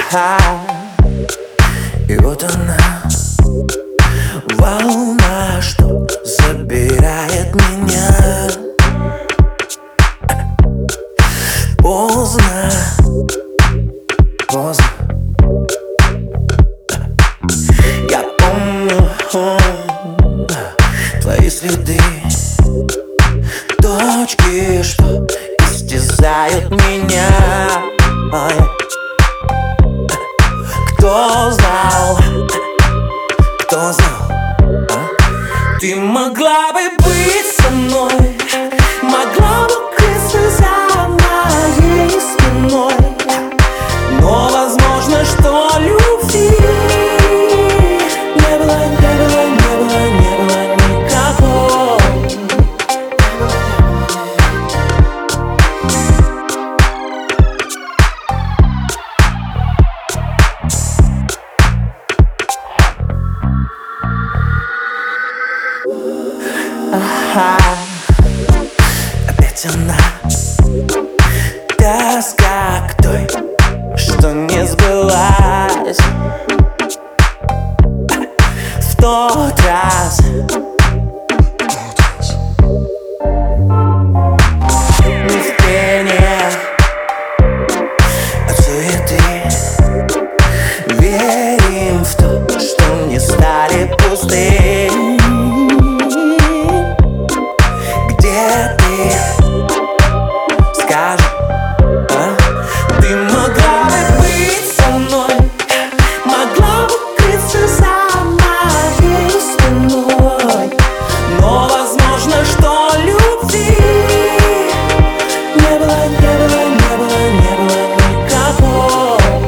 И вот она, волна, что забирает меня. Поздно, поздно. Я помню твои следы, точки, что истязают меня. Кто знал, кто знал, Ты могла бы быть со мной, могла бы укрыться за моей спиной. Но возможно, что любви не было никакой. Опять она, тоска к той, что не сбылась в тот раз. Не в пение от суеты, верим в то, что не стали пусты. Где ты? Скажи, Ты могла бы быть со мной, могла бы укрыться за моей спиной. Но возможно, что любви не было никакой.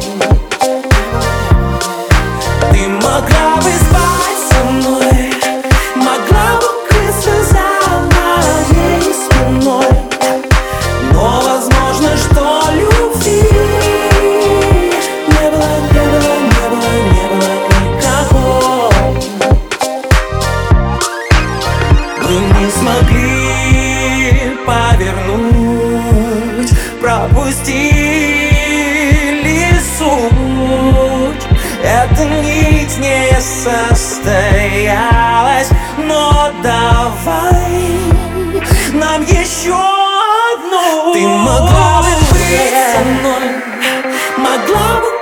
Ты могла бы спать со мной, могла бы укрыться за моей спиной. Но возможно, что любви не было никакой. Мы не смогли повернуть, пропустили суть. Эта нить не состоялась, но давай нам еще одну. Ты могла бы быть со мной, могла бы